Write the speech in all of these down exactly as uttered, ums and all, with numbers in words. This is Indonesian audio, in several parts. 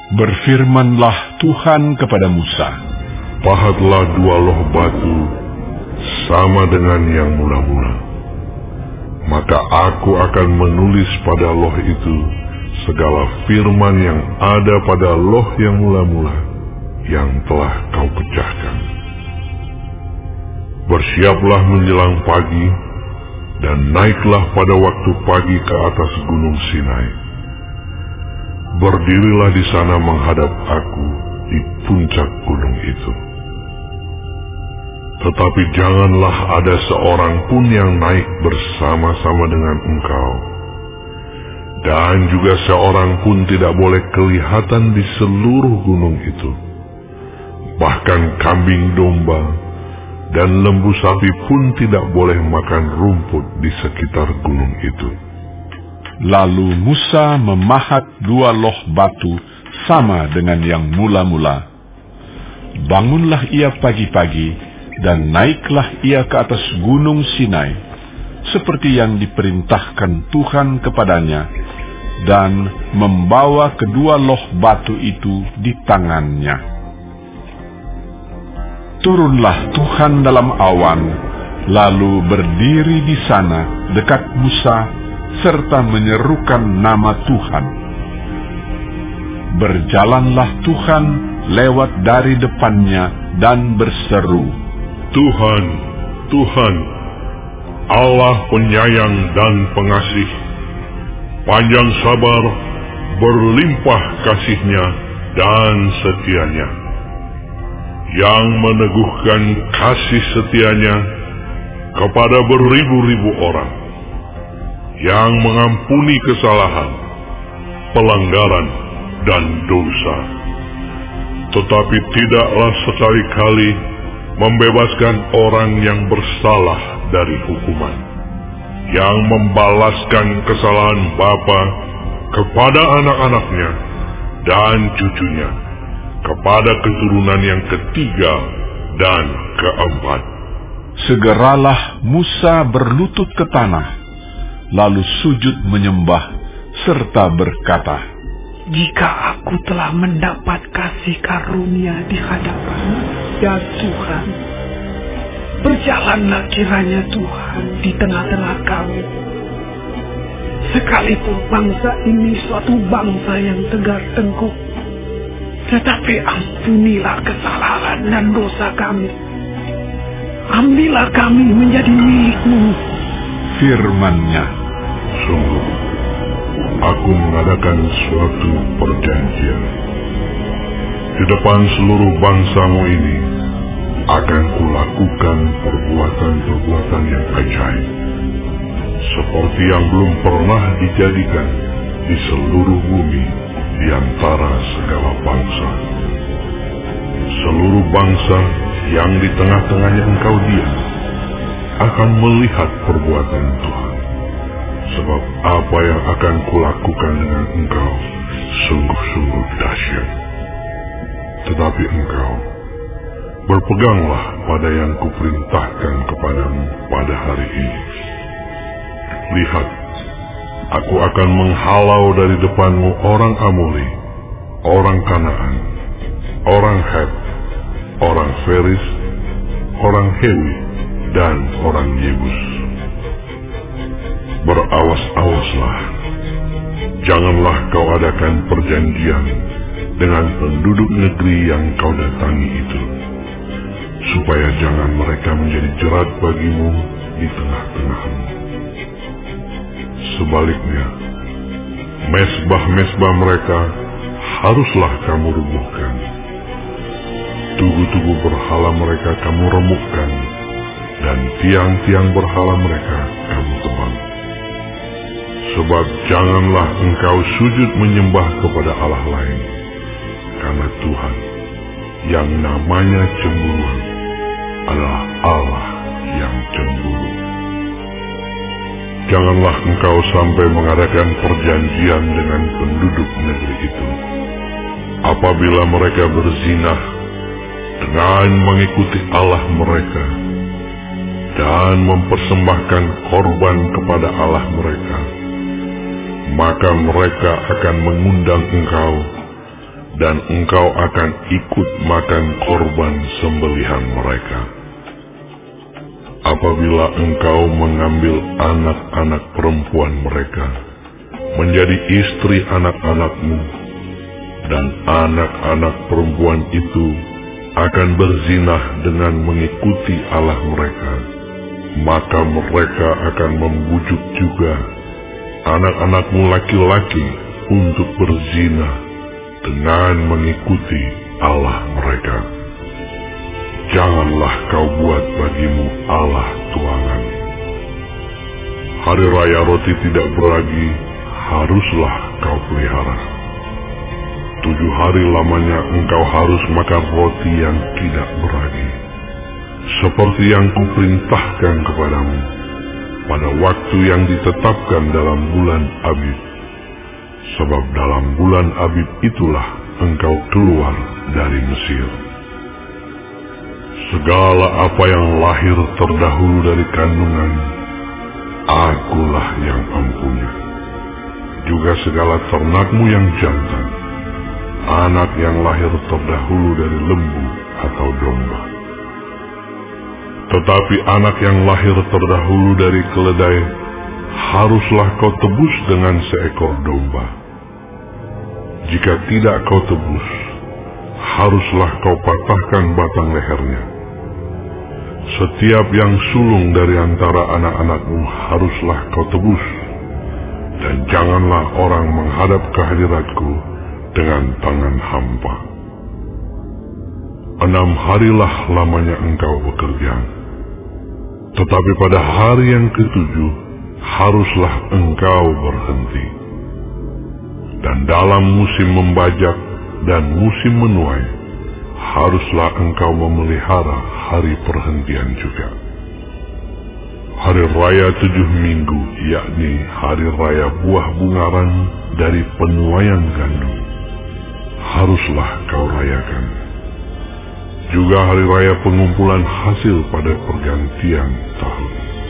Berfirmanlah Tuhan kepada Musa, pahatlah dua loh batu sama dengan yang mula-mula. Maka aku akan menulis pada loh itu segala firman yang ada pada loh yang mula-mula yang telah kau pecahkan. Bersiaplah menjelang pagi dan naiklah pada waktu pagi ke atas gunung Sinai. Berdirilah di sana menghadap aku di puncak gunung itu. Tetapi janganlah ada seorang pun yang naik bersama-sama dengan engkau. Dan juga seorang pun tidak boleh kelihatan di seluruh gunung itu. Bahkan kambing domba dan lembu sapi pun tidak boleh makan rumput di sekitar gunung itu. Lalu Musa memahat dua loh batu sama dengan yang mula-mula. Bangunlah ia pagi-pagi, dan naiklah ia ke atas gunung Sinai, seperti yang diperintahkan Tuhan kepadanya, dan membawa kedua loh batu itu di tangannya. Turunlah Tuhan dalam awan, lalu berdiri di sana dekat Musa, serta menyerukan nama Tuhan. Berjalanlah Tuhan lewat dari depannya dan berseru, Tuhan, Tuhan, Allah penyayang dan pengasih, panjang sabar, berlimpah kasih-Nya dan setia-Nya, yang meneguhkan kasih setia-Nya kepada beribu-ribu orang, yang mengampuni kesalahan, pelanggaran, dan dosa, tetapi tidaklah sekali-kali membebaskan orang yang bersalah dari hukuman, yang membalaskan kesalahan bapa kepada anak-anaknya dan cucunya, kepada keturunan yang ketiga dan keempat. Segeralah Musa berlutut ke tanah, lalu sujud menyembah, serta berkata, jika aku telah mendapat kasih karunia di hadapan-Mu, ya Tuhan, berjalanlah kiranya Tuhan di tengah-tengah kami. Sekalipun bangsa ini suatu bangsa yang tegar tengkuk, tetapi ampunilah kesalahan dan dosa kami. Ambillah kami menjadi milik-Mu. Firman-Nya, sungguh, aku mengadakan suatu perjanjian. Di depan seluruh bangsamu ini, akan kulakukan perbuatan-perbuatan yang ajaib, seperti yang belum pernah dijadikan di seluruh bumi di antara segala bangsa. Seluruh bangsa yang di tengah-tengahnya engkau diam akan melihat perbuatan Tuhan, sebab apa yang akan kulakukan dengan engkau sungguh-sungguh dahsyat. Tetapi engkau berpeganglah pada yang kuperintahkan kepadamu pada hari ini. Lihat, aku akan menghalau dari depanmu orang Amori, orang Kanaan, orang Het, orang Feris, orang Hewi, dan orang Yebus. Berawas-awaslah, janganlah kau adakan perjanjian dengan penduduk negeri yang kau datangi itu, supaya jangan mereka menjadi jerat bagimu di tengah-tengahmu. Sebaliknya, mesbah-mesbah mereka haruslah kamu rubuhkan. Tugu-tugu berhala mereka kamu remukkan, dan tiang-tiang berhala mereka kamu tebang. Sebab janganlah engkau sujud menyembah kepada Allah lain, karena Tuhan, yang namanya cemburu, adalah Allah yang cemburu. Janganlah engkau sampai mengadakan perjanjian dengan penduduk negeri itu, apabila mereka berzinah dengan mengikuti Allah mereka, dan mempersembahkan korban kepada Allah mereka. Maka mereka akan mengundang engkau dan engkau akan ikut makan korban sembelihan mereka. Apabila engkau mengambil anak-anak perempuan mereka menjadi istri anak-anakmu, dan anak-anak perempuan itu akan berzinah dengan mengikuti Allah mereka, maka mereka akan membujuk juga anak-anakmu laki-laki untuk berzinah dengan mengikuti Allah mereka. Janganlah kau buat bagimu Allah tuangan. Hari raya roti tidak beragi haruslah kau pelihara. Tujuh hari lamanya engkau harus makan roti yang tidak beragi, seperti yang kuperintahkan kepadamu pada waktu yang ditetapkan dalam bulan Abib. Sebab dalam bulan Abib itulah engkau keluar dari Mesir. Segala apa yang lahir terdahulu dari kandungan, akulah yang ampuni. Juga segala ternakmu yang jantan, anak yang lahir terdahulu dari lembu atau domba. Tetapi anak yang lahir terdahulu dari keledai, haruslah kau tebus dengan seekor domba. Jika tidak kau tebus, haruslah kau patahkan batang lehernya. Setiap yang sulung dari antara anak-anakmu haruslah kau tebus, dan janganlah orang menghadap ke hadiratku dengan tangan hampa. Enam harilah lamanya engkau bekerja, tetapi pada hari yang ketujuh haruslah engkau berhenti. Dan dalam musim membajak dan musim menuai, haruslah engkau memelihara hari perhentian juga. Hari raya tujuh minggu, yakni hari raya buah bungaran dari penuaian gandum, haruslah kau rayakan. Juga hari raya pengumpulan hasil pada pergantian tahun.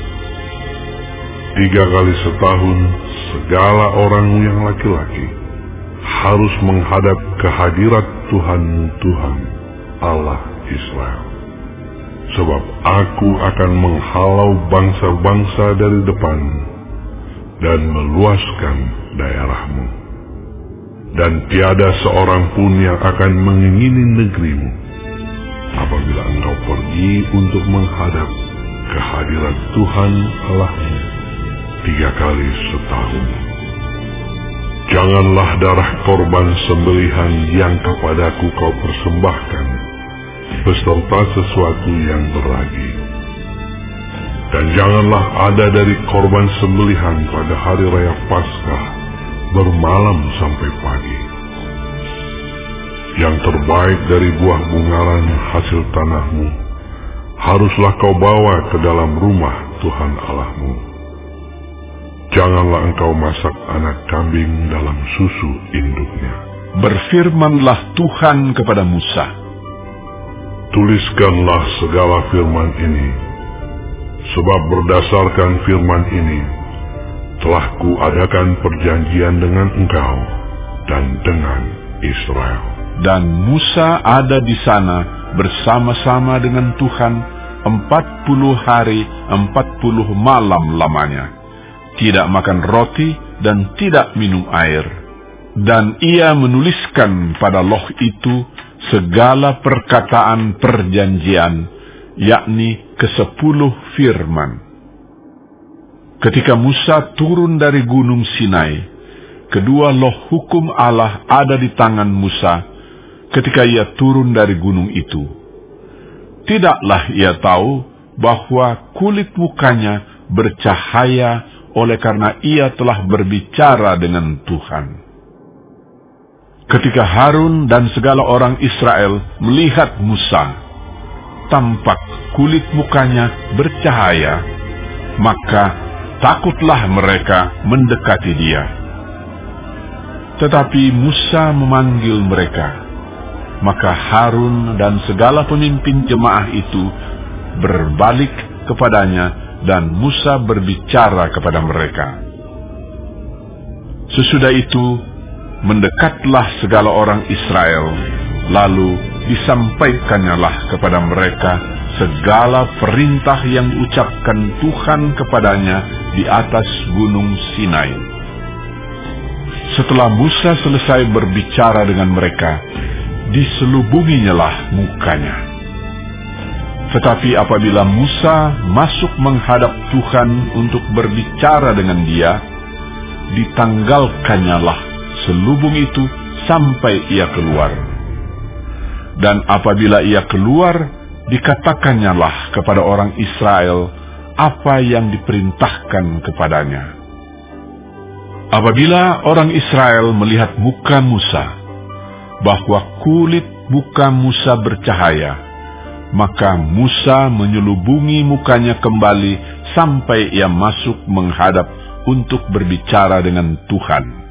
Tiga kali setahun, segala orangmu yang laki-laki harus menghadap ke hadirat Tuhanmu Tuhan, Allah Israel. Sebab aku akan menghalau bangsa-bangsa dari depan dan meluaskan daerahmu. Dan tiada seorang pun yang akan mengingini negerimu apabila engkau pergi untuk menghadap ke hadirat Tuhan Allahmu tiga kali setahun. Janganlah darah korban sembelihan yang kepadaku kau persembahkan beserta sesuatu yang beragi. Dan janganlah ada dari korban sembelihan pada hari raya Paskah bermalam sampai pagi. Yang terbaik dari buah bungaran hasil tanahmu haruslah kau bawa ke dalam rumah Tuhan Allahmu. Janganlah engkau masak anak kambing dalam susu induknya. Berfirmanlah Tuhan kepada Musa, tuliskanlah segala firman ini, sebab berdasarkan firman ini telah kuadakan perjanjian dengan engkau dan dengan Israel. Dan Musa ada di sana bersama-sama dengan Tuhan empat puluh hari empat puluh malam lamanya, tidak makan roti dan tidak minum air. Dan ia menuliskan pada loh itu segala perkataan perjanjian, yakni kesepuluh firman. Ketika Musa turun dari gunung Sinai, kedua loh hukum Allah ada di tangan Musa ketika ia turun dari gunung itu. Tidaklah ia tahu bahwa kulit mukanya bercahaya oleh karena ia telah berbicara dengan Tuhan. Ketika Harun dan segala orang Israel melihat Musa, tampak kulit mukanya bercahaya, maka takutlah mereka mendekati dia. Tetapi Musa memanggil mereka, maka Harun dan segala pemimpin jemaah itu berbalik kepadanya, dan Musa berbicara kepada mereka. Sesudah itu, mendekatlah segala orang Israel, lalu disampaikannyalah kepada mereka segala perintah yang diucapkan Tuhan kepadanya di atas gunung Sinai. Setelah Musa selesai berbicara dengan mereka, diselubunginyalah mukanya. Tetapi apabila Musa masuk menghadap Tuhan untuk berbicara dengan dia, ditanggalkannyalah selubung itu sampai ia keluar. Dan apabila ia keluar, dikatakannya kepada orang Israel apa yang diperintahkan kepadanya. Apabila orang Israel melihat muka Musa, bahwa kulit muka Musa bercahaya, maka Musa menyelubungi mukanya kembali sampai ia masuk menghadap untuk berbicara dengan Tuhan.